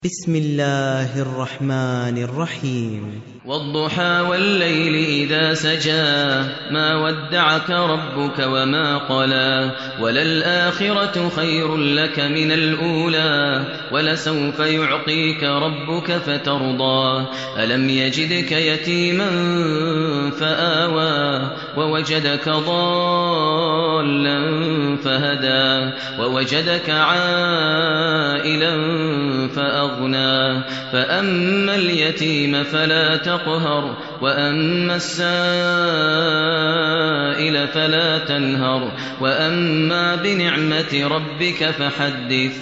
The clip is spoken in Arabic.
بسم الله الرحمن الرحيم والضحى والليل إذا سجى ما ودعك ربك وما قلى وللآخرة خير لك من الأولى ولسوف يعطيك ربك فترضى ألم يجدك يتيما فآوى ووجدك ضالا فهدى ووجدك عائلا فأغنى فأما اليتيم فلا تقهر وأما السائل فلا تنهر وأما بنعمة ربك فحدث